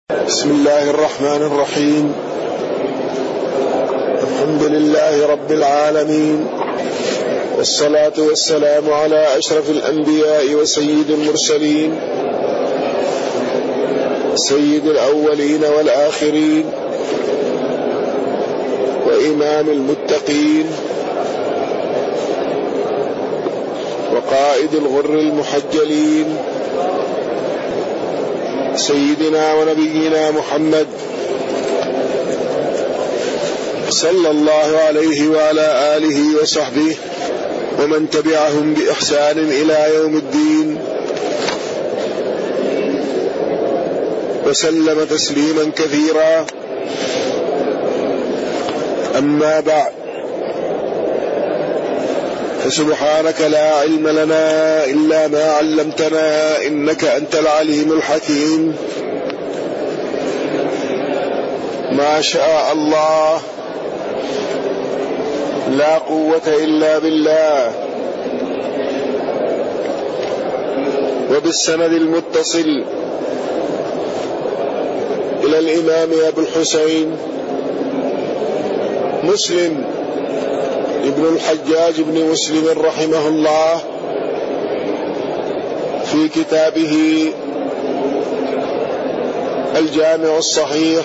بسم الله الرحمن الرحيم. الحمد لله رب العالمين، والصلاة والسلام على أشرف الأنبياء وسيد المرسلين، سيد الأولين والآخرين، وإمام المتقين، وقائد الغر المحجلين، سيدنا ونبينا محمد صلى الله عليه وعلى آله وصحبه ومن تبعهم بإحسان إلى يوم الدين، وسلم تسليما كثيرا. أما بعد، فسبحانك لا علم لنا إلا ما علمتنا إنك أنت العليم الحكيم. ما شاء الله، لا قوة إلا بالله. وبالسند المتصل إلى الإمام أبو الحسين مسلم ابن الحجاج بن مسلم رحمه الله في كتابه الجامع الصحيح،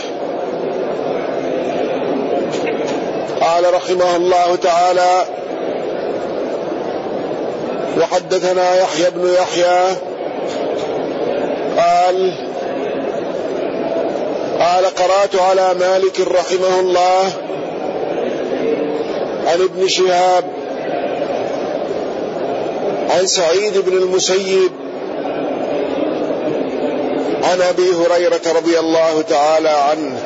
قال رحمه الله تعالى: وحدثنا يحيى بن يحيى قال قرأت على مالك رحمه الله عن ابن شهاب عن سعيد بن المسيب عن أبي هريرة رضي الله تعالى عنه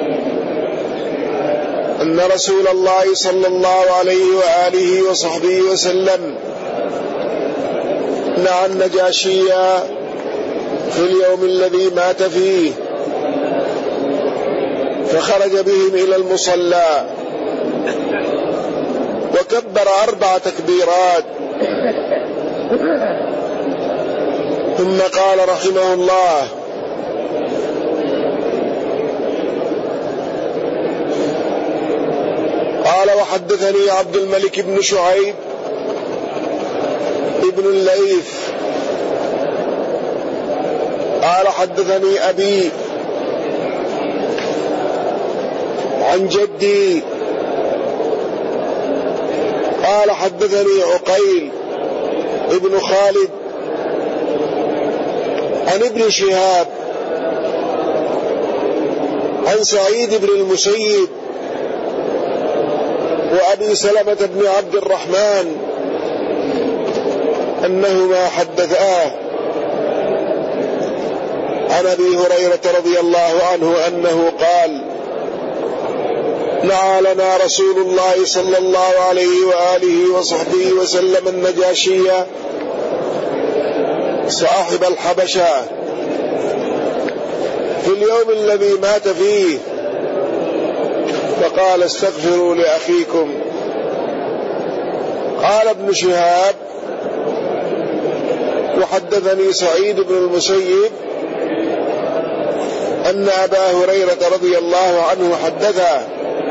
أن رسول الله صلى الله عليه وآله وصحبه وسلم نعى النجاشي في اليوم الذي مات فيه، فخرج بهم إلى المصلى وكبر 4 تكبيرات، ثم قال رحمه الله: قال وحدثني عبد الملك بن شعيب ابن الليث قال حدثني أبي عن جدي قال حدثني عقيل ابن خالد عن ابن شهاب عن سعيد بن المسيب وأبي سلمة بن عبد الرحمن أنهما حدثاه عن أبي هريرة رضي الله عنه أنه قال: نعى لنا رسول الله صلى الله عليه وآله وصحبه وسلم النجاشي صاحب الحبشة في اليوم الذي مات فيه، فقال: استغفروا لأخيكم. قال ابن شهاب: وحدثني سعيد بن المسيب أن أبا هريرة رضي الله عنه حدثه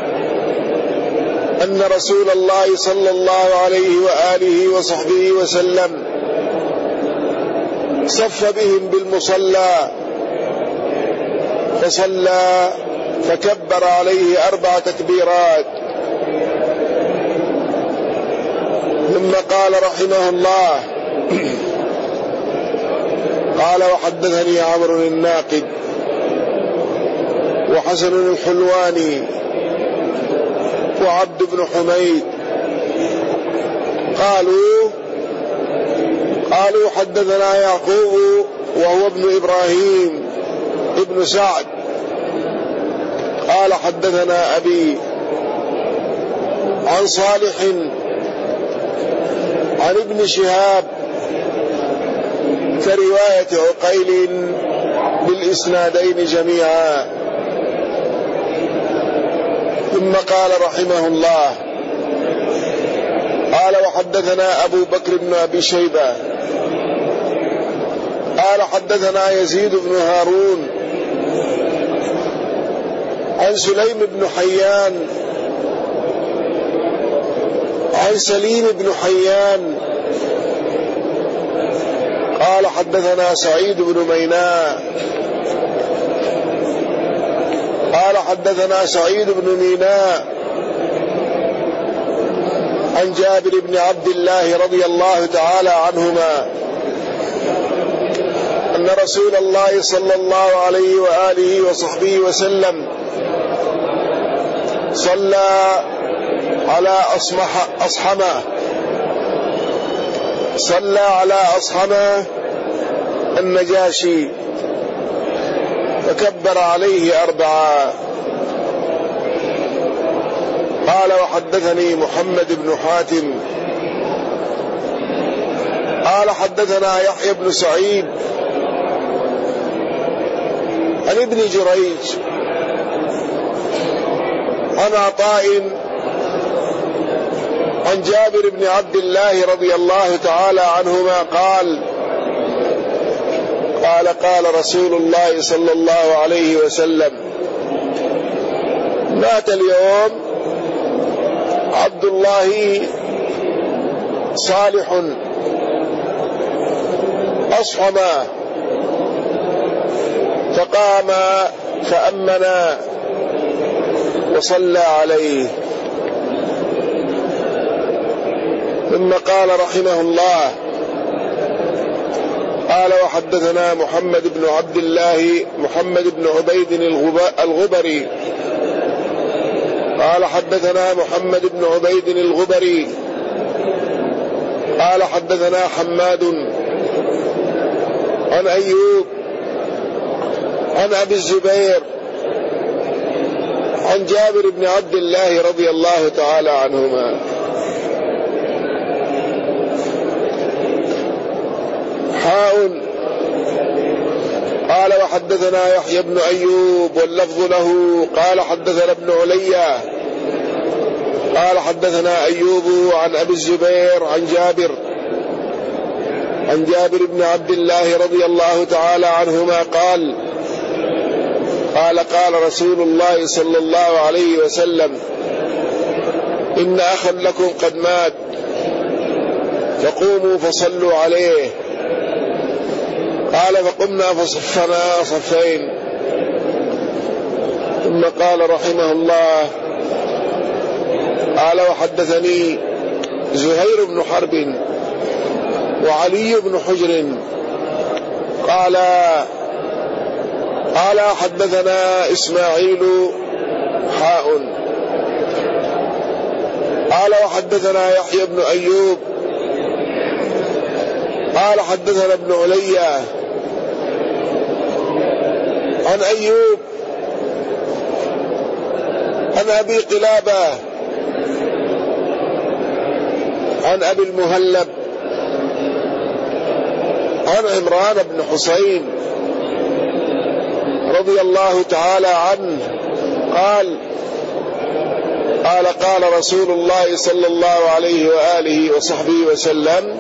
أن رسول الله صلى الله عليه وآله وصحبه وسلم صف بهم بالمصلى فصلى فكبر عليه 4 تكبيرات، ثم قال رحمه الله: قال وحدثني عمرو الناقد وحسن الحلواني وعبد بن حميد قالوا حدثنا يعقوب وهو ابن إبراهيم ابن سعد قال حدثنا أبي عن صالح عن ابن شهاب كرواية عقيل بالإسنادين جميعا. ثم قال رحمه الله: قال وحدثنا أبو بكر بن أبي شيبة قال حدثنا يزيد بن هارون عن سليم بن حيان عن سليم بن حيان قال حدثنا سعيد بن ميناء قال حدثنا سعيد بن ميناء عن جابر بن عبد الله رضي الله تعالى عنهما أن رسول الله صلى الله عليه وآله وصحبه وسلم صلى على أصحمة النجاشي فكبر عليه 4. قال وحدثني محمد بن حاتم قال حدثنا يحيى بن سعيد عن ابن جريج عن عطاء عن جابر بن عبد الله رضي الله تعالى عنهما قال رسول الله صلى الله عليه وسلم مات اليوم عبد الله صالح أصحما فقام فأمنا وصلى عليه. ثم قال رحمه الله قال وحدثنا محمد بن عبد الله محمد بن عبيد الغبري قال حدثنا محمد بن عبيد الغبري قال حدثنا حماد عن أيوب عن أبي الزبير عن جابر بن عبد الله رضي الله تعالى عنهما قال وحدثنا يحيى بن أيوب واللفظ له قال حدثنا ابن عليا قال حدثنا أيوب عن أبي الزبير عن جابر بن عبد الله رضي الله تعالى عنهما قال رسول الله صلى الله عليه وسلم إن أخا لكم قد مات فقوموا فصلوا عليه. قال فقمنا فصفنا صفين. ثم قال رحمه الله قال وحدثني زهير بن حرب وعلي بن حجر قال حدثنا إسماعيل قال وحدثنا يحيى بن أيوب قال حدثنا ابن عليا عن أيوب عن أبي قلابة عن أبي المهلب عن عمران بن حسين رضي الله تعالى عنه قال رسول الله صلى الله عليه وآله وصحبه وسلم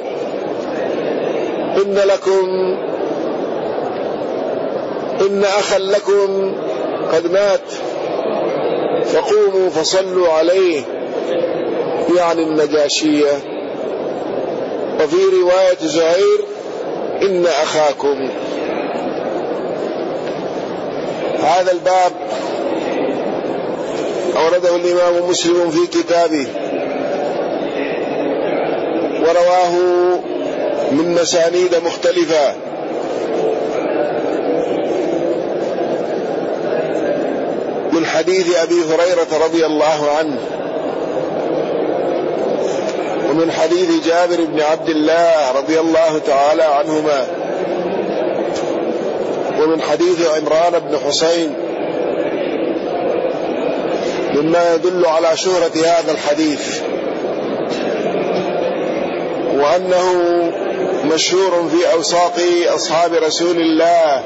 إن أخا لكم قد مات فقوموا فصلوا عليه، يعني النجاشية. وفي رواية زهير إن أخاكم. هذا الباب أورده الإمام مسلم في كتابه ورواه من مسانيد مختلفة من حديث أبي هريرة رضي الله عنه، ومن حديث جابر بن عبد الله رضي الله تعالى عنهما، ومن حديث عمران بن حسين، مما يدل على شهرة هذا الحديث وأنه مشهور في أوساط أصحاب رسول الله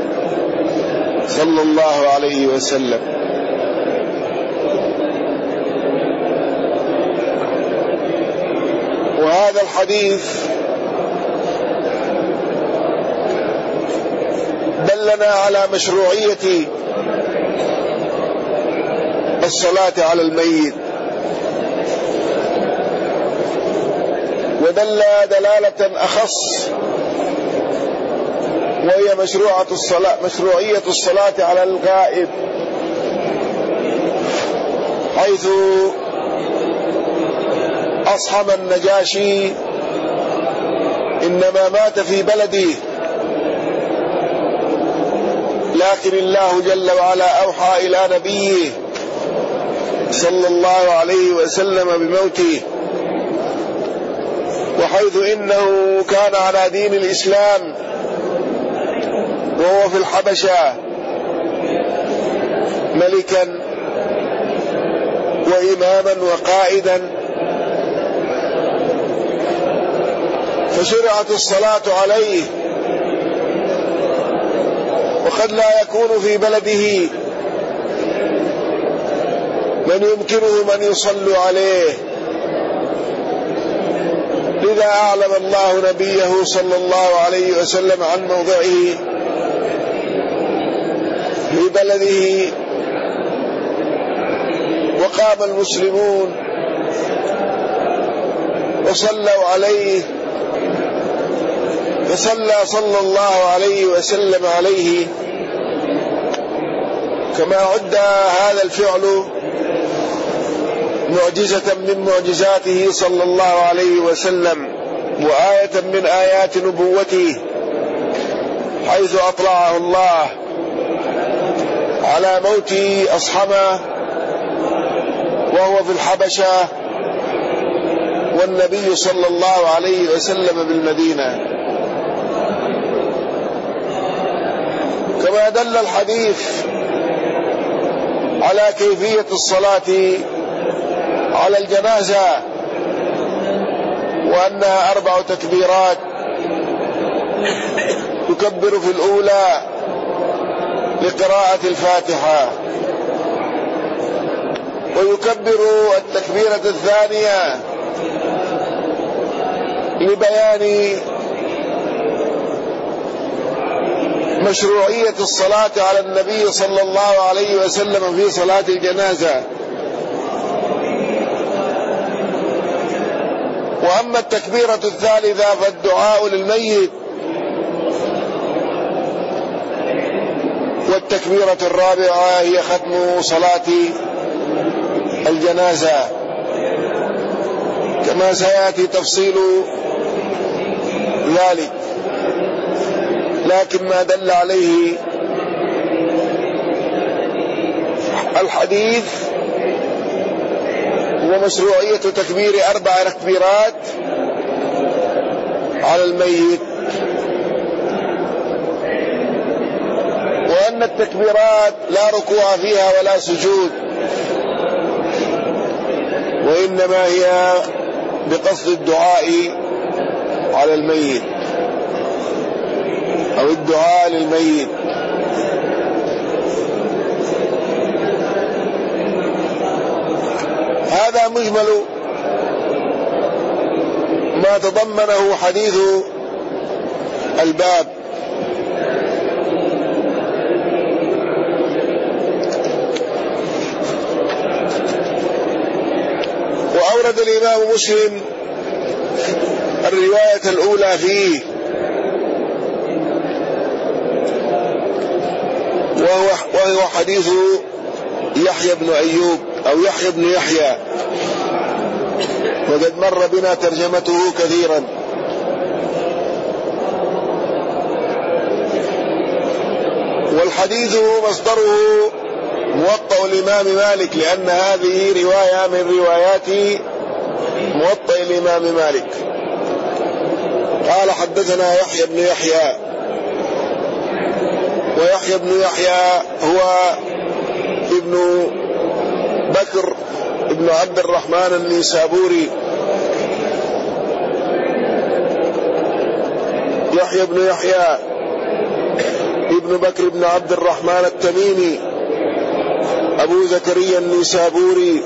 صلى الله عليه وسلم. وهذا الحديث دلنا على مشروعية الصلاة على الميت. ودل دلالة أخص وهي مشروعية الصلاة على الغائب، حيث أصحم النجاشي إنما مات في بلده، لكن الله جل وعلا أوحى إلى نبيه صلى الله عليه وسلم بموته، وحيث إنه كان على دين الإسلام وهو في الحبشة ملكا وإماما وقائدا، فشرعت الصلاة عليه، وقد لا يكون في بلده من يمكنه من يصلوا عليه، لذا أعلم الله نبيه صلى الله عليه وسلم عن موضعه في بلده، وقام المسلمون وصلوا عليه، فصلى صلى الله عليه وسلم عليه، كما عد هذا الفعل معجزة من معجزاته صلى الله عليه وسلم، وآية من آيات نبوته، حيث أطلعه الله على موت أصحمه وهو في الحبشة، والنبي صلى الله عليه وسلم بالمدينة. كما دل الحديث على كيفية الصلاة على الجنازة، وأنها 4 تكبيرات، يكبر في الأولى لقراءة الفاتحة، ويكبر التكبيرة الثانية لبيان مشروعية الصلاة على النبي صلى الله عليه وسلم في صلاة الجنازة. وأما التكبيرة الثالثة فالدعاء للميت، والتكبيرة الرابعة هي ختم صلاة الجنازة، كما سيأتي تفصيل ذلك، لكن ما دل عليه الحديث ومشروعية تكبير 4 تكبيرات على الميت، وأن التكبيرات لا ركوع فيها ولا سجود، وإنما هي بقصد الدعاء على الميت أو الدعاء للميت. هذا مجمل ما تضمنه حديث الباب. وأورد الإمام مسلم الرواية الأولى فيه، وهو حديث يحيى بن أيوب أو يحيى بن يحيى، وقد مر بنا ترجمته كثيرا. والحديث مصدره موطأ الإمام مالك، لأن هذه رواية من روايات موطأ الإمام مالك. قال حدثنا يحيى بن يحيى، ويحيى بن يحيى هو ابن بكر ابن عبد الرحمن النيسابوري. يحيى بن يحيى ابن بكر ابن عبد الرحمن التميمي أبو زكريا النيسابوري.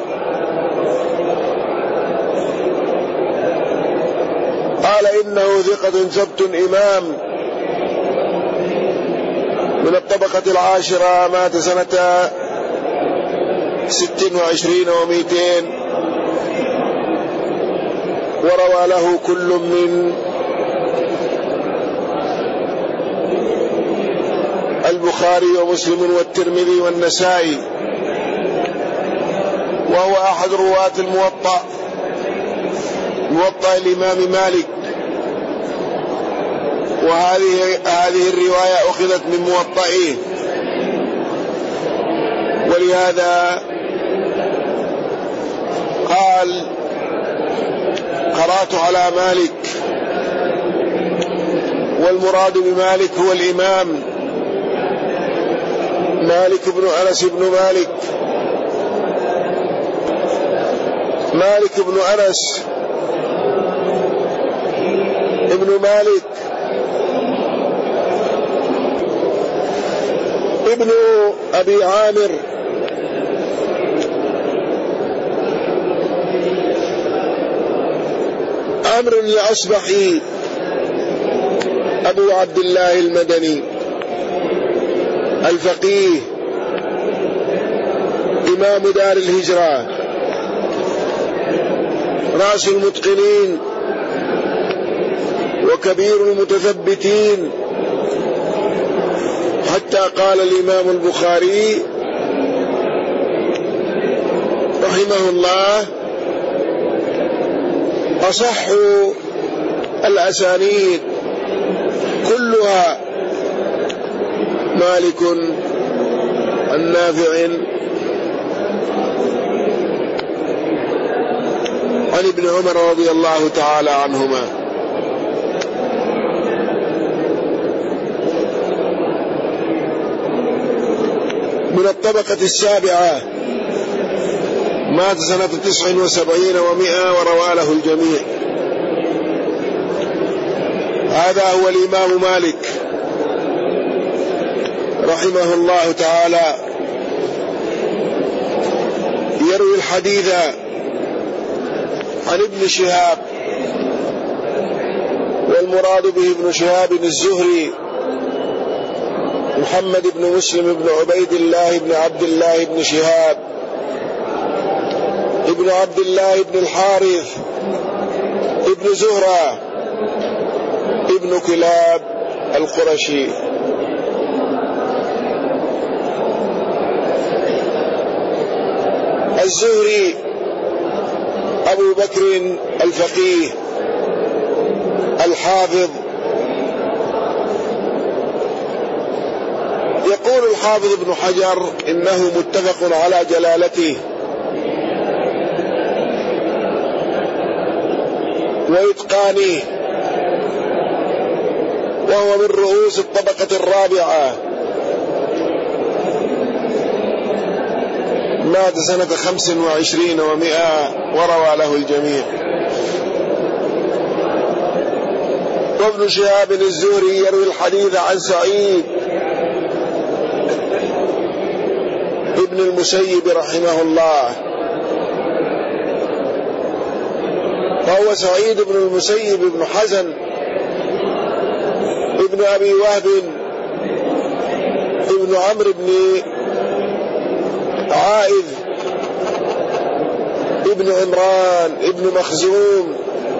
قال إنه ثقة ثبت إمام من الطبقة 10، مات سنة 26 و200. وروى له كل من البخاري ومسلم والترمذي والنسائي، وهو أحد رواة موطأ الإمام مالك. وهذه الرواية أخذت من موطئه، ولهذا قال: قرأت على مالك. والمراد بمالك هو الإمام مالك بن أنس بن مالك. مالك بن أنس ابن مالك ابن أبي عامر عمرو الأصبحي أبو عبد الله المدني الفقيه إمام دار الهجرة، رأس المتقنين وكبير المتثبتين، حتى قال الإمام البخاري رحمه الله: أصح الأسانيد كلها مالك النافع عن ابن عمر رضي الله تعالى عنهما. من الطبقة السابعة، مات سنة 79 و100، وروى له الجميع. هذا هو الإمام مالك رحمه الله تعالى، يروي الحديث عن ابن شهاب، والمراد به ابن شهاب الزهري محمد بن مسلم بن عبيد الله بن عبد الله بن شهاب ابن عبد الله بن الحارث ابن زهرة ابن كلاب القرشي. الزهري أبو بكر الفقيه الحافظ. يقول الحافظ ابن حجر إنه متفق على جلالته وإتقانه، وهو من رؤوس الطبقة الرابعة، مات سنة 25 و100، وروى له الجميع. وابن شهاب الزهري يروي الحديث عن سعيد ابن المسيب رحمه الله، وهو سعيد بن المسيب بن حزن ابن أبي وهب ابن عمرو بن عائذ ابن عمران ابن مخزوم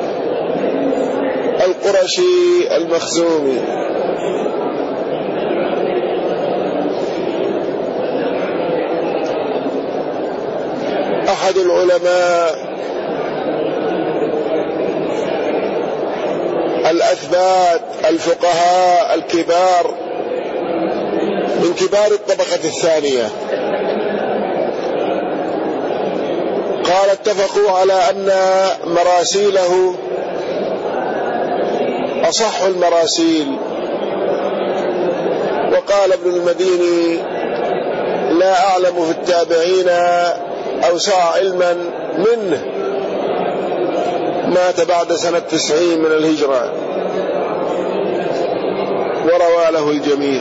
القرشي المخزومي. أحد العلماء الأثبات الفقهاء الكبار من كبار الطبقة الثانية. قال: اتفقوا على أن مراسيله أصح المراسيل. وقال ابن المديني: لا أعلم في التابعين أوسع علما منه، مات بعد سنة 90 من الهجرة، وروى له الجميع.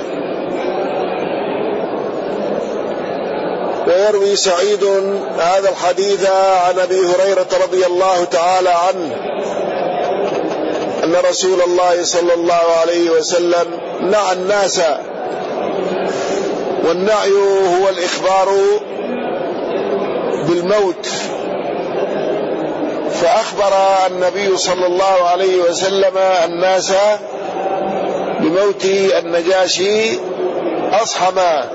ويروي سعيد هذا الحديث عن أبي هريرة رضي الله تعالى عنه أن رسول الله صلى الله عليه وسلم نعى الناس، والنعي هو الإخبار بالموت، فأخبر النبي صلى الله عليه وسلم الناس بموت النجاشي أصحما،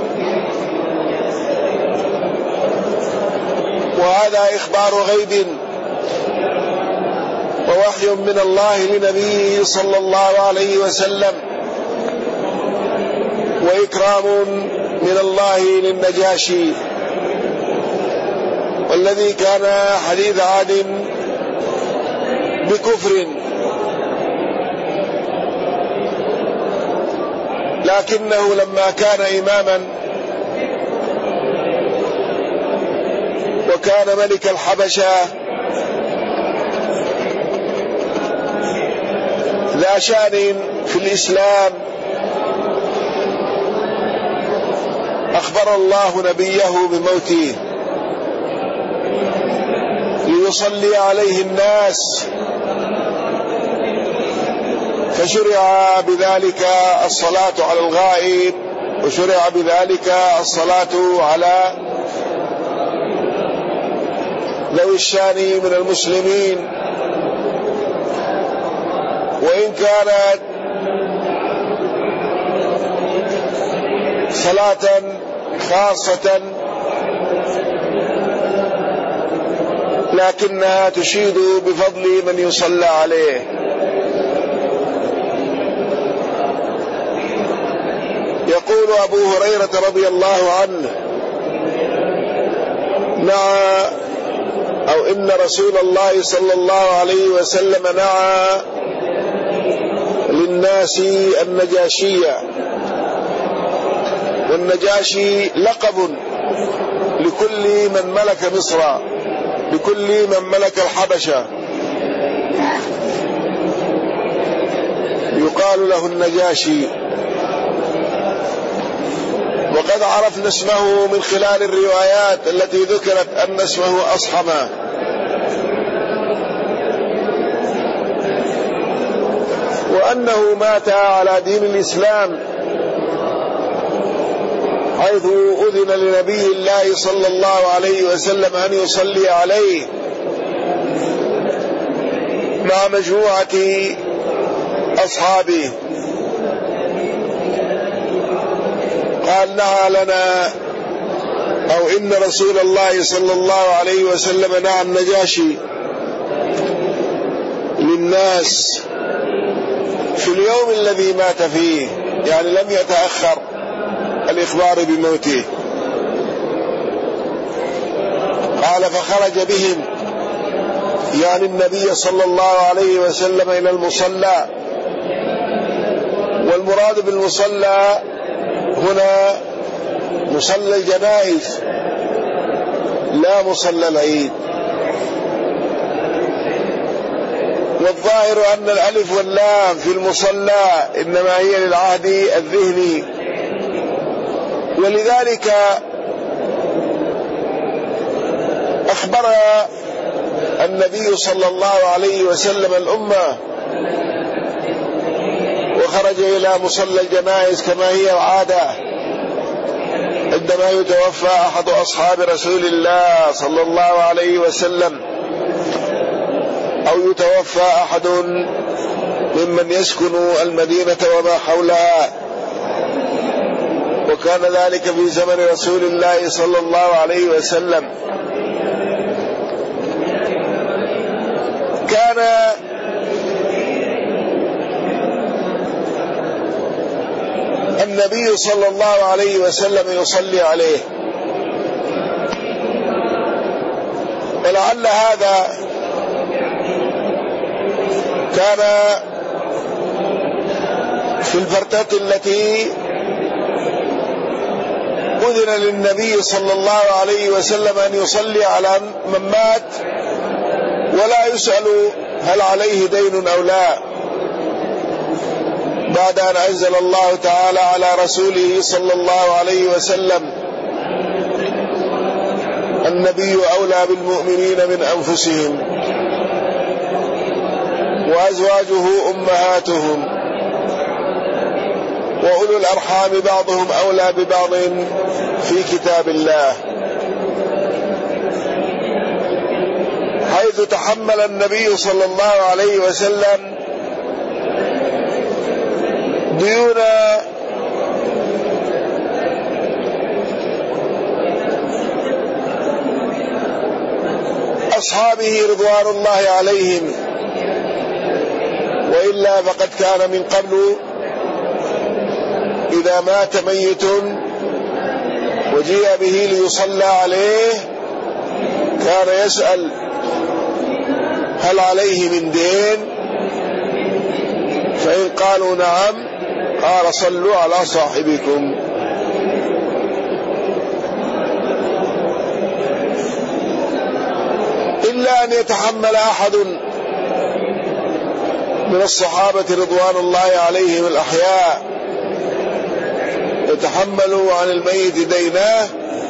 وهذا إخبار غيب ووحي من الله لنبيه صلى الله عليه وسلم، وإكرام من الله للنجاشي، والذي كان حديث عهد بكفر، لكنه لما كان إماما وكان ملك الحبشة ذا شأن في الإسلام، أخبر الله نبيه بموته ليصلي عليه الناس، فشرع بذلك الصلاة على الغائب، وشرع بذلك الصلاة على ذوي الشان من المسلمين، وإن كانت صلاة خاصة لكنها تشيد بفضل من يصلى عليه. يقول أبو هريرة رضي الله عنه: نعى أو إن رسول الله صلى الله عليه وسلم نعى للناس النجاشية، والنجاشي لقب لكل من ملك مصر، لكل من ملك الحبشة، يقال له النجاشي. وقد عرفنا اسمه من خلال الروايات التي ذكرت أن اسمه أصحما، وأنه مات على دين الإسلام، حيث أذن لنبي الله صلى الله عليه وسلم أن يصلي عليه مع مجموعة أصحابه. قال: نعى لنا أو إن رسول الله صلى الله عليه وسلم نعى النجاشي للناس في اليوم الذي مات فيه، يعني لم يتأخر الإخبار بموته. قال: فخرج بهم، يعني النبي صلى الله عليه وسلم، إلى المصلى، والمراد بالمصلى هنا مصلى الجنائز لا مصلى العيد. والظاهر أن الألف واللام في المصلى إنما هي للعهد الذهني، ولذلك أخبر النبي صلى الله عليه وسلم الأمة وخرج إلى مصلى الجنائز كما هي العادة عندما يتوفى أحد أصحاب رسول الله صلى الله عليه وسلم، أو يتوفى أحد ممن يسكن المدينة وما حولها. وكان ذلك في زمن رسول الله صلى الله عليه وسلم. كان النبي صلى الله عليه وسلم يصلي عليه، ولعل هذا كان في الفترة التي أذن للنبي صلى الله عليه وسلم أن يصلي على من مات ولا يسأل هل عليه دين أو لا، بعد أن أنزل الله تعالى على رسوله صلى الله عليه وسلم: النبي أولى بالمؤمنين من أنفسهم وأزواجه أمهاتهم وأولو الأرحام بعضهم أولى ببعض في كتاب الله. حيث تحمل النبي صلى الله عليه وسلم ديون أصحابه رضوان الله عليهم، وإلا فقد كان من قبل إذا مات ميت وجيء به ليصلى عليه كان يسأل هل عليه من دين، فإن قالوا نعم قال صلوا على صاحبكم. إلا أن يتحمل أحد من الصحابة رضوان الله عليهم الأحياء يتحملوا عن الميت ديناه،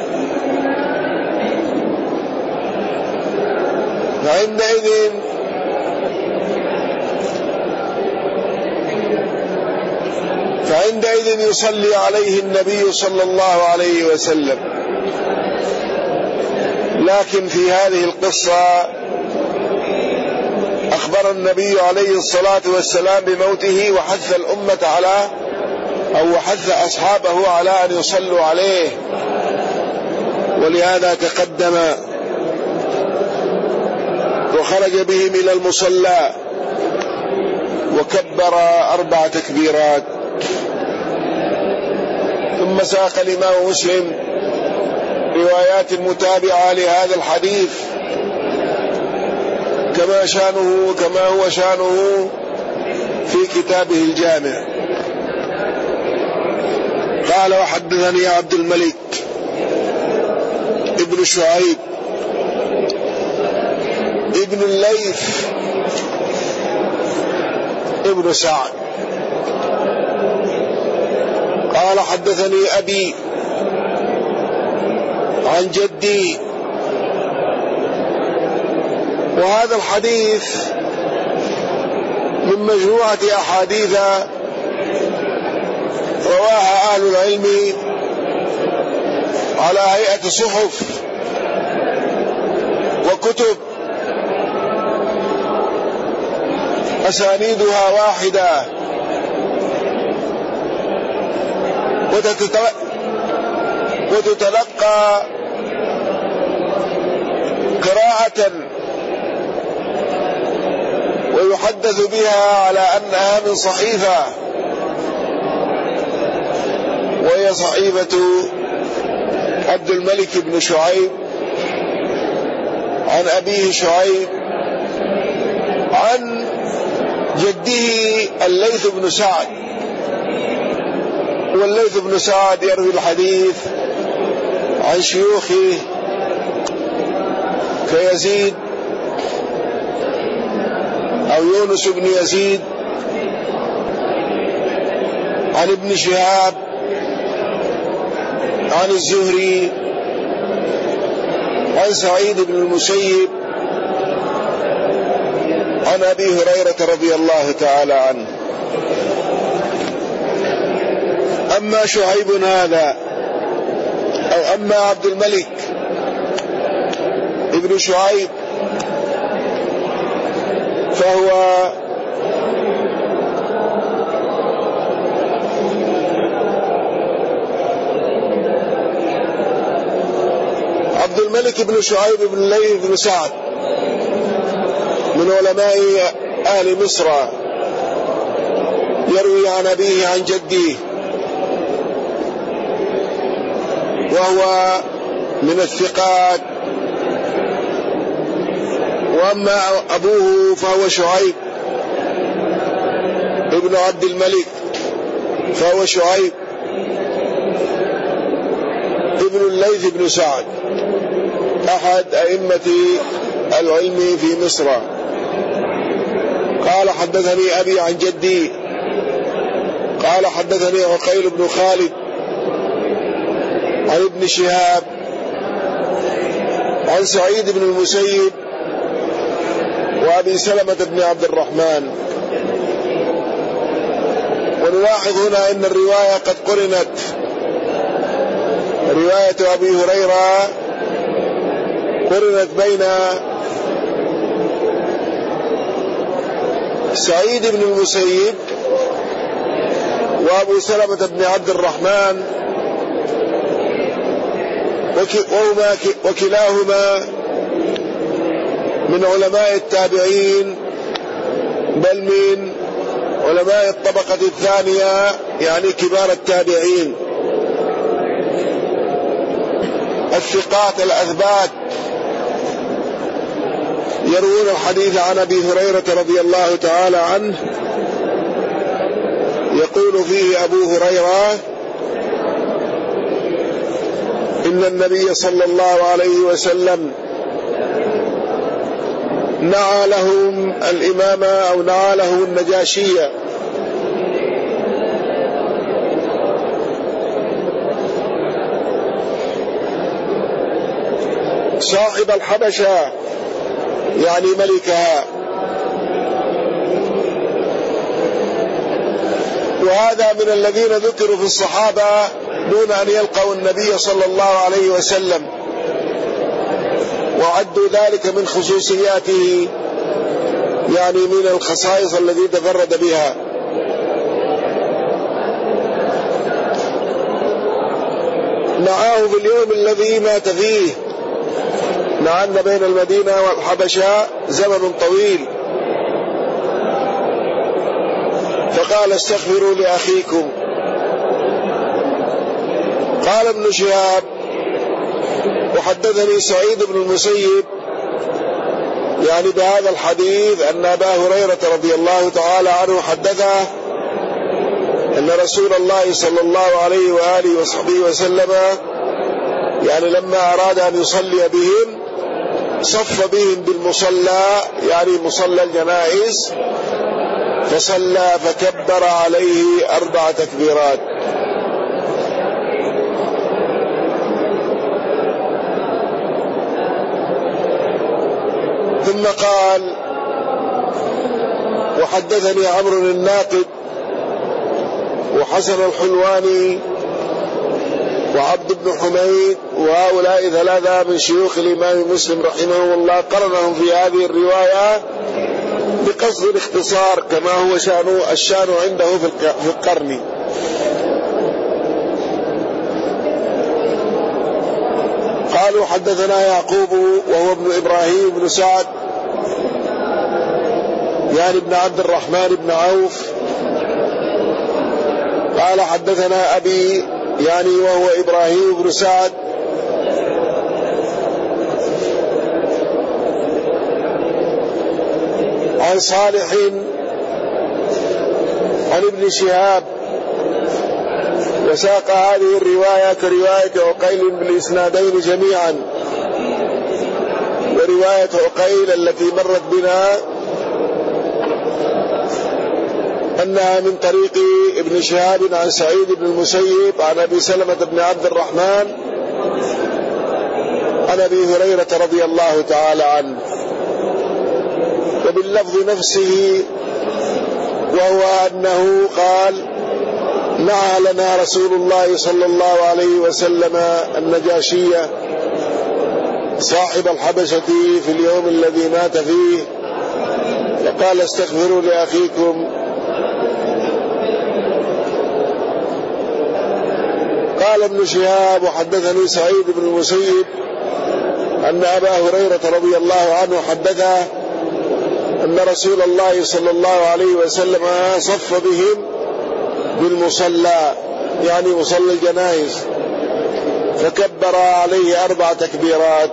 فعندئذ يصلي عليه النبي صلى الله عليه وسلم. لكن في هذه القصة أخبر النبي عليه الصلاة والسلام بموته وحث الأمة على أو وحث أصحابه على أن يصلوا عليه، ولهذا تقدم وخرج بهم إلى المصلى وكبر 4 تكبيرات. ثم ساق الإمام مسلم روايات متابعة لهذا الحديث كما هو شانه في كتابه الجامع. قال وحدثني عبد الملك ابن شعيب ابن الليث ابن سعد قال حدثني أبي عن جدي. وهذا الحديث من مجموعة أحاديث رواها أهل العلم على هيئة صحف وكتب أسانيدها واحدة وتتلقى قراءة ويحدث بها على أنها من صحيفة، وهي صحيفة عبد الملك بن شعيب عن أبيه شعيب عن جده الليث بن سعد. والليث بن سعد يروي الحديث عن شيوخه كيزيد أو يونس بن يزيد عن ابن شهاب عن الزهري عن سعيد بن المسيب عن أبي هريرة رضي الله تعالى عنه. أما شعيب هذا أو أما عبد الملك ابن شعيب فهو عبد الملك بن شعيب بن الليث بن سعد من علماء أهل مصر، يروي عن أبيه عن جده، وهو من الثقات. وأما أبوه فهو شعيب ابن عبد الملك، فهو شعيب ابن الليث بن سعد أحد أئمة العلم في مصر. قال حدثني أبي عن جدي قال حدثني عقيل بن خالد عن ابن شهاب عن سعيد بن المسيب وأبي سلمة بن عبد الرحمن. ونلاحظ هنا أن الرواية قد قرنت، رواية أبي هريرة قرنت بين سعيد بن المسيب وأبو سلمة بن عبد الرحمن وكلاهما من علماء التابعين، بل من علماء الطبقة الثانية، يعني كبار التابعين الثقات الأثبات، يروون الحديث عن أبي هريرة رضي الله تعالى عنه. يقول فيه أبو هريرة: إن النبي صلى الله عليه وسلم نعى لهم الإمامة أو نعى له النجاشية، صاحب الحبشة يعني ملكها. وهذا من الذين ذكروا في الصحابة دون أن يلقوا النبي صلى الله عليه وسلم، وعدوا ذلك من خصوصياته، يعني من الخصائص التي تفرد بها. نعاه في اليوم الذي مات فيه، نعنا بين المدينة والحبشة زمن طويل، فقال: استغفروا لأخيكم. قال ابن شهاب: وحدثني سعيد بن المسيب يعني بهذا الحديث أن أبا هريرة رضي الله تعالى عنه حدثه أن رسول الله صلى الله عليه وآله وصحبه وسلم يعني لما أراد أن يصلي بهم صف بهم بالمصلى، يعني مصلى الجنائز، فصلى فكبر عليه 4 تكبيرات. ثم قال: وحدثني عمرو الناقد وحسن الحلواني وعبد بن حميد، وهؤلاء 3 من شيوخ الإمام مسلم رحمه الله، قرنهم في هذه الرواية بقصد الاختصار كما هو الشان عنده في القرن. قالوا: حدثنا يعقوب وهو ابن إبراهيم بن سعد يعني ابن عبد الرحمن بن عوف، قال: حدثنا أبي يعني وهو إبراهيم بن سعد عن صالح عن ابن شهاب، وساق هذه الرواية كرواية عقيل بالإسنادين جميعا. ورواية عقيل التي مرت بنا أنها من طريق ابن شهاب عن سعيد بن المسيب عن أبي سلمة بن عبد الرحمن عن أبي هريرة رضي الله تعالى عنه، وباللفظ نفسه، وهو أنه قال: نعى لنا رسول الله صلى الله عليه وسلم النجاشية صاحب الحبشة في اليوم الذي مات فيه، فقال: استغفروا لأخيكم. قال ابن شهاب: وحدثني سعيد بن المسيب أن أبا هريرة رضي الله عنه حدثه أن رسول الله صلى الله عليه وسلم صف بهم بالمصلى يعني مصلى الجنائز، فكبر عليه 4 تكبيرات.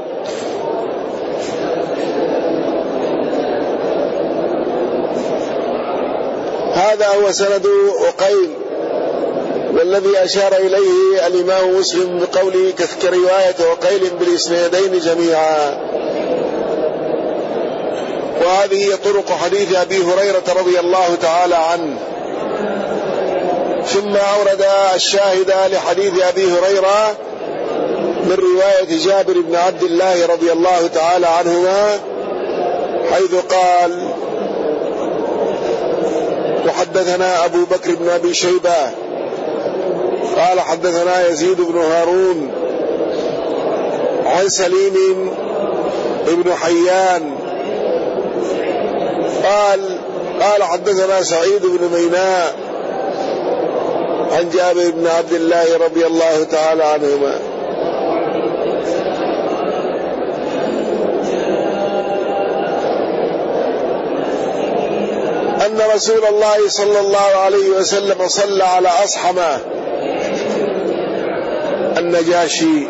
هذا هو سند عقيل، والذي أشار إليه الإمام مسلم بقوله كرواية عقيل بالإسنادين جميعا. وهذه هي طرق حديث أبي هريرة رضي الله تعالى عنه. ثم أورد الشاهد لحديث أبي هريرة من رواية جابر بن عبد الله رضي الله تعالى عنهما، حيث قال: وحدثنا أبو بكر بن أبي شيبة قال: حدثنا يزيد بن هارون عن سليم بن حيان قال قال حدثنا سعيد بن ميناء عن جابر بن عبد الله رضي الله تعالى عنهما أن رسول الله صلى الله عليه وسلم صلى على أصحمة النجاشي،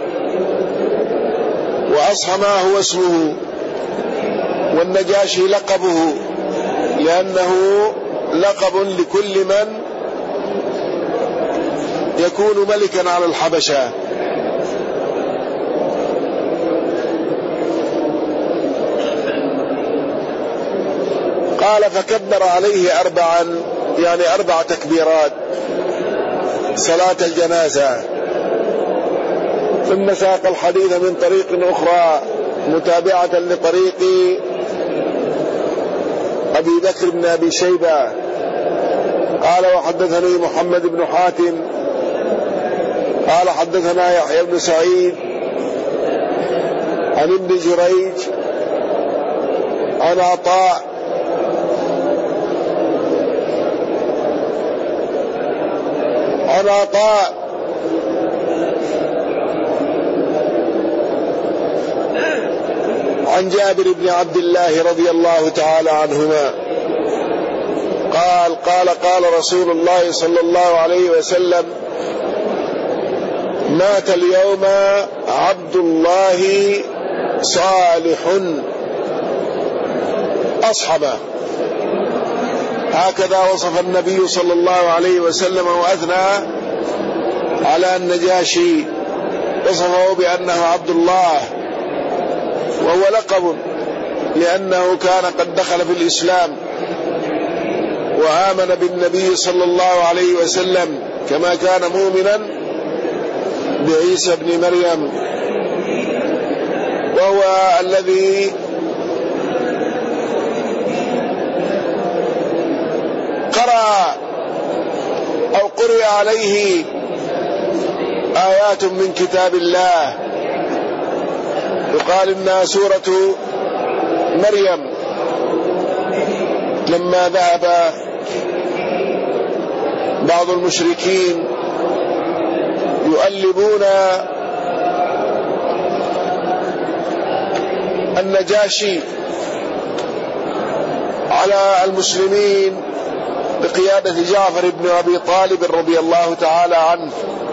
وأصحمة هو اسمه، والنجاشي لقبه، لأنه لقب لكل من يكون ملكا على الحبشة. قال فكبر عليه 4، يعني 4 تكبيرات صلاة الجنازة، ثم ساق الحديث من طريق أخرى متابعة لطريق أبي بكر بن أبي شيبة. قال وحدثني محمد بن حاتم قال حدثنا يحيى بن سعيد عن ابن جريج عن عطاء عن جابر بن عبد الله رضي الله تعالى عنهما قال رسول الله صلى الله عليه وسلم: مات اليوم عبد الله صالح أصحبه. هكذا وصف النبي صلى الله عليه وسلم وأثنى على النجاشي، وصفه بأنه عبد الله، وهو لقب لأنه كان قد دخل في الإسلام وآمن بالنبي صلى الله عليه وسلم كما كان مؤمنا بعيسى بن مريم، وهو الذي قرئ عليه آيات من كتاب الله، يقال إنها سورة مريم، لما ذهب بعض المشركين يؤلبون النجاشي على المسلمين بقيادة جعفر بن أبي طالب رضي الله تعالى عنه،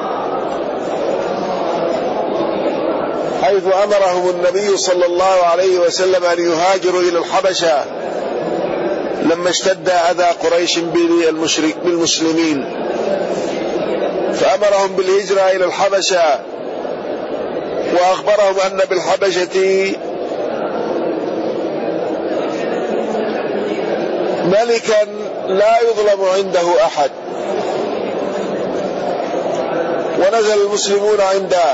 حيث أمرهم النبي صلى الله عليه وسلم أن يهاجروا إلى الحبشة لما اشتد أذى قريش بالمسلمين، فأمرهم بالهجرة إلى الحبشة، وأخبرهم أن بالحبشة ملكا لا يظلم عنده أحد، ونزل المسلمون عنده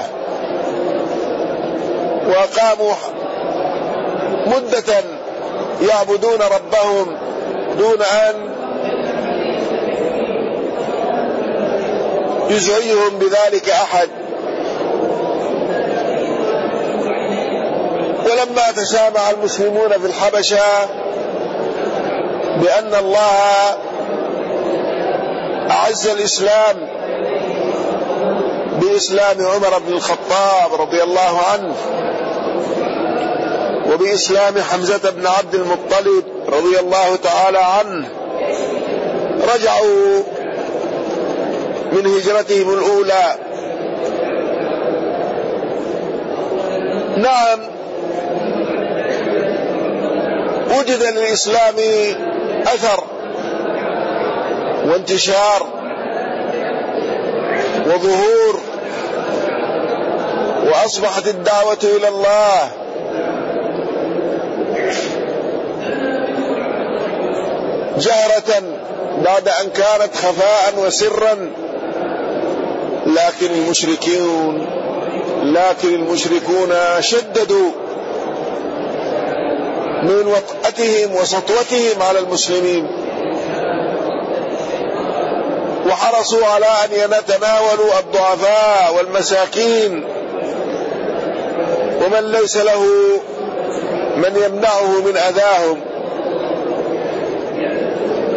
وقاموا مدة يعبدون ربهم دون أن يزعجهم بذلك أحد. ولما تسامع المسلمون في الحبشة بأن الله أعز الإسلام بإسلام عمر بن الخطاب رضي الله عنه، وبإسلام حمزة بن عبد المطلب رضي الله تعالى عنه، رجعوا من هجرتهم الأولى. نعم، وجد للإسلام أثر وانتشار وظهور، وأصبحت الدعوة إلى الله جهرة بعد أن كانت خفاء وسرا، لكن المشركون شددوا من وطأتهم وسطوتهم على المسلمين، وحرصوا على أن يتناولوا الضعفاء والمساكين ومن ليس له من يمنعه من أذاهم.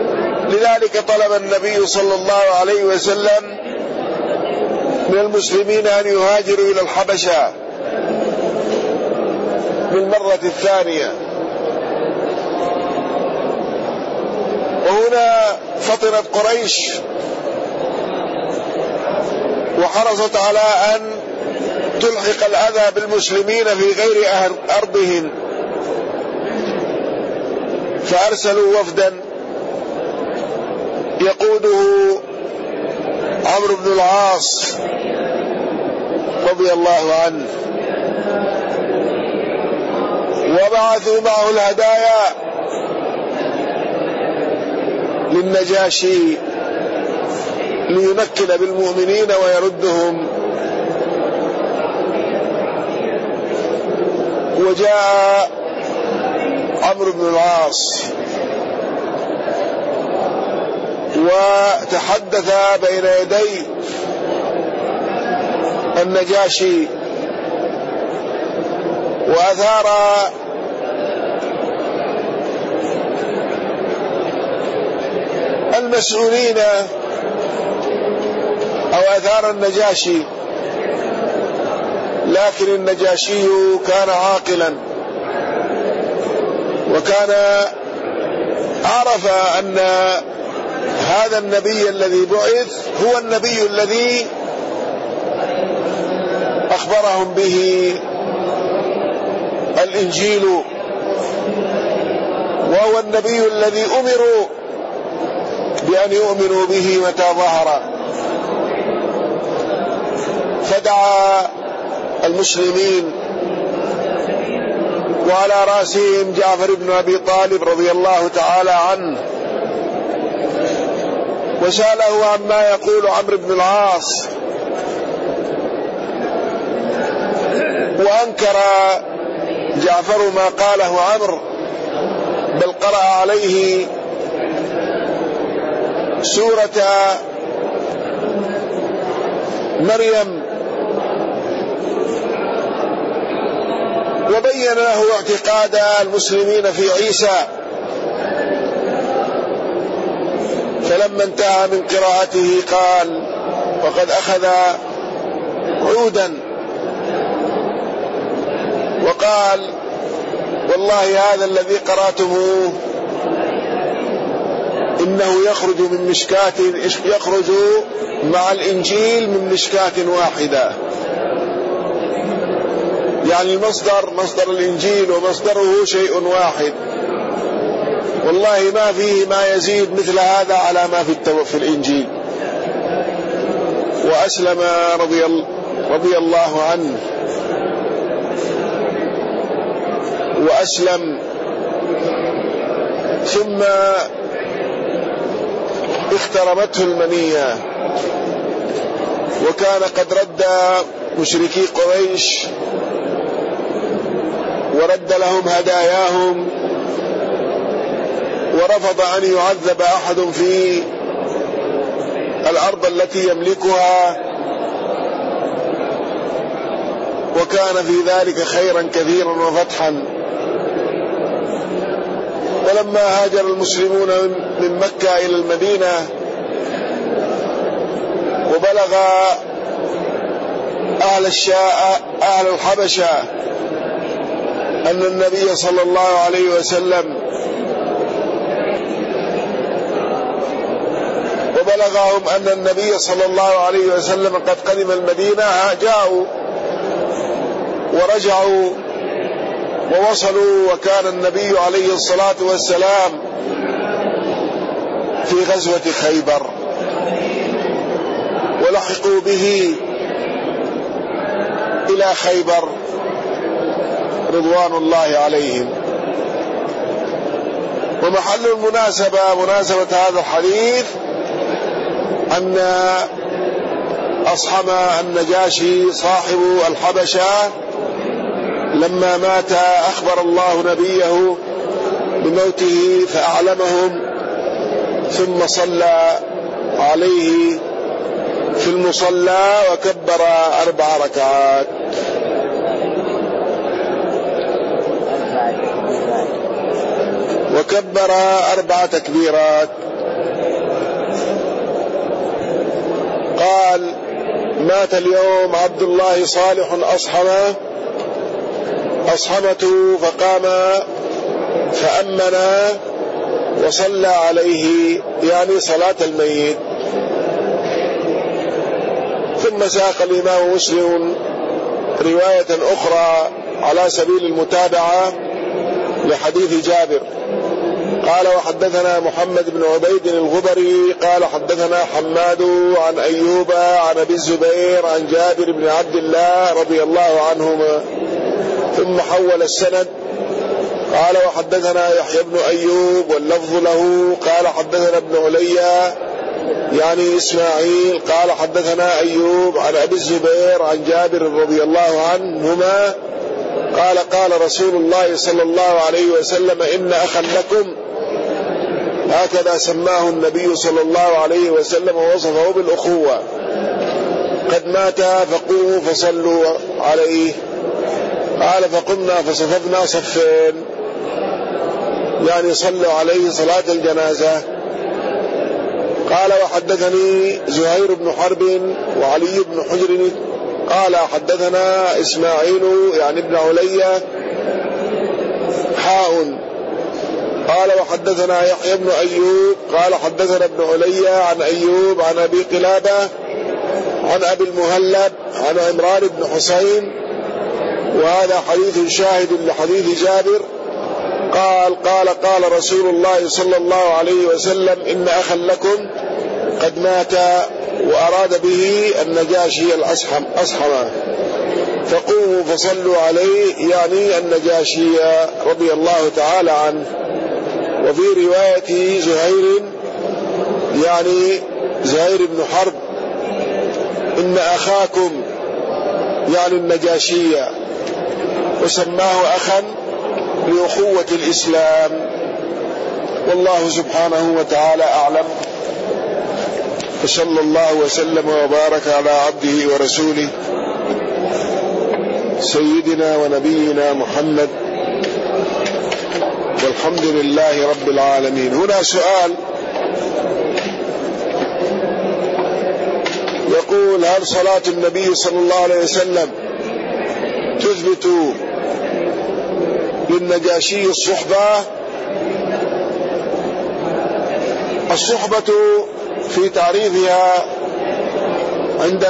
ولذلك طلب النبي صلى الله عليه وسلم من المسلمين أن يهاجروا إلى الحبشة بالمرة الثانية. وهنا فطنت قريش وحرصت على أن تلحق الأذى بالمسلمين في غير أرضهم، فأرسلوا وفدا يقوده عمرو بن العاص رضي الله عنه، وبعثوا معه الهدايا للنجاشي ليمكن بالمؤمنين ويردهم. وجاء عمرو بن العاص وتحدث بين يدي النجاشي وأثار المسؤولين أو أثار النجاشي، لكن النجاشي كان عاقلا وكان عرف أن هذا النبي الذي بعث هو النبي الذي أخبرهم به الإنجيل، وهو النبي الذي أمروا بأن يؤمنوا به متى ظهر. فدعا المسلمين وعلى رأسهم جعفر بن أبي طالب رضي الله تعالى عنه، وسأله عما يقول عمرو بن العاص، وأنكر جعفر ما قاله عمرو، بل قرأ عليه سورة مريم وبين له اعتقاد المسلمين في عيسى. فلما انتهى من قراءته قال وقد أخذ عودا وقال والله هذا الذي قرأتموه إنه يخرج من مشكاة، يخرج مع الإنجيل من مشكاة واحدة، يعني مصدر الإنجيل ومصدره شيء واحد، والله ما فيه ما يزيد مثل هذا على ما في الإنجيل. وأسلم رضي الله عنه، وأسلم ثم اخترمته المنية، وكان قد رد مشركي قريش ورد لهم هداياهم، ورفض أن يعذب أحد في الأرض التي يملكها، وكان في ذلك خيرا كثيرا وفتحا. ولما هاجر المسلمون من مكة إلى المدينة وبلغ أهل الحبشة أن النبي صلى الله عليه وسلم وبلغهم أن النبي صلى الله عليه وسلم قد قدم المدينة، جاءوا ورجعوا ووصلوا، وكان النبي عليه الصلاة والسلام في غزوة خيبر، ولحقوا به إلى خيبر رضوان الله عليهم. ومحل المناسبة مناسبة هذا الحديث أن أصحم النجاشي صاحب الحبشة لما مات أخبر الله نبيه بموته فأعلمهم، ثم صلى عليه في المصلى وكبر 4 ركعات. وكبر 4 تكبيرات. قال: مات اليوم عبد الله صالح أصحمته، فقام فأمنا وصلى عليه، يعني صلاة الميت. ثم ساق الإمام مسلم رواية أخرى على سبيل المتابعة لحديث جابر قال: وحدثنا محمد بن عبيد الغبري قال: حدثنا حماد عن أيوب عن أبي الزبير عن جابر بن عبد الله رضي الله عنهما، ثم حول السند قال: وحدثنا يحيى بن أيوب واللفظ له قال: حدثنا ابن علي يعني إسماعيل قال: حدثنا أيوب عن أبي الزبير عن جابر رضي الله عنهما قال: قال رسول الله صلى الله عليه وسلم: إن أخا لكم، هكذا سماه النبي صلى الله عليه وسلم ووصفه بالأخوة، قد مات فقوموا فصلوا عليه. قال: فقمنا فصففنا صفين، يعني صلوا عليه صلاة الجنازة. قال: وحدثني زهير بن حرب وعلي بن حجر قال: حدثنا إسماعيل يعني ابن علي حاء. قال: وحدثنا يحيى بن أيوب قال: حدثنا ابن علي عن أيوب عن أبي قلابة عن أبي المهلب عن عمران بن حسين، وهذا حديث شاهد لحديث جابر. قال رسول الله صلى الله عليه وسلم: إن أخا لكم قد مات، وأراد به النجاشي الأصحم، فقوموا فصلوا عليه، يعني النجاشي رضي الله تعالى عنه. وفي رواية زهير يعني زهير بن حرب: إن أخاكم، يعني النجاشية، وسماه أخا لأخوة الإسلام. والله سبحانه وتعالى أعلم، وصلى الله وسلم وبارك على عبده ورسوله سيدنا ونبينا محمد، والحمد لله رب العالمين. هنا سؤال يقول: هل صلاة النبي صلى الله عليه وسلم تثبت للنجاشي الصحبة؟ الصحبة في تعريفها عند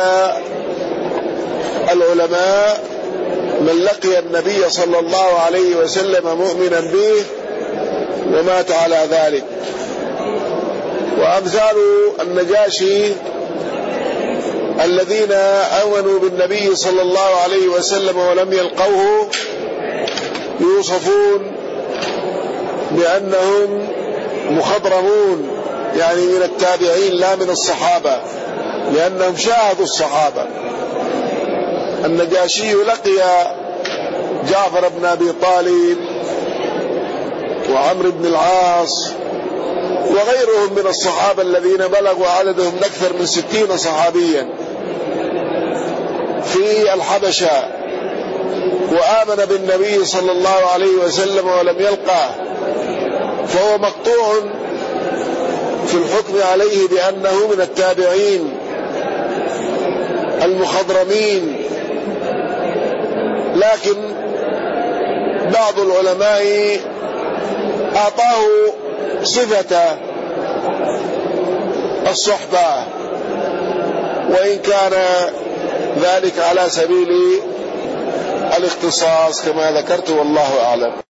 العلماء من لقي النبي صلى الله عليه وسلم مؤمنا به ومات على ذلك. وأمثال النجاشي الذين آمنوا بالنبي صلى الله عليه وسلم ولم يلقوه يوصفون بأنهم مخضرمون، يعني من التابعين لا من الصحابة، لأنهم شاهدوا الصحابة. النجاشي لقي جعفر بن أبي طالب وعمرو بن العاص وغيرهم من الصحابة الذين بلغوا عددهم أكثر من 60 صحابيا في الحبشة، وآمن بالنبي صلى الله عليه وسلم ولم يلقاه، فهو مقطوع في الحكم عليه بأنه من التابعين المخضرمين. لكن بعض العلماء أعطاه صفة الصحبة، وإن كان ذلك على سبيل الاختصاص كما ذكرت، والله أعلم.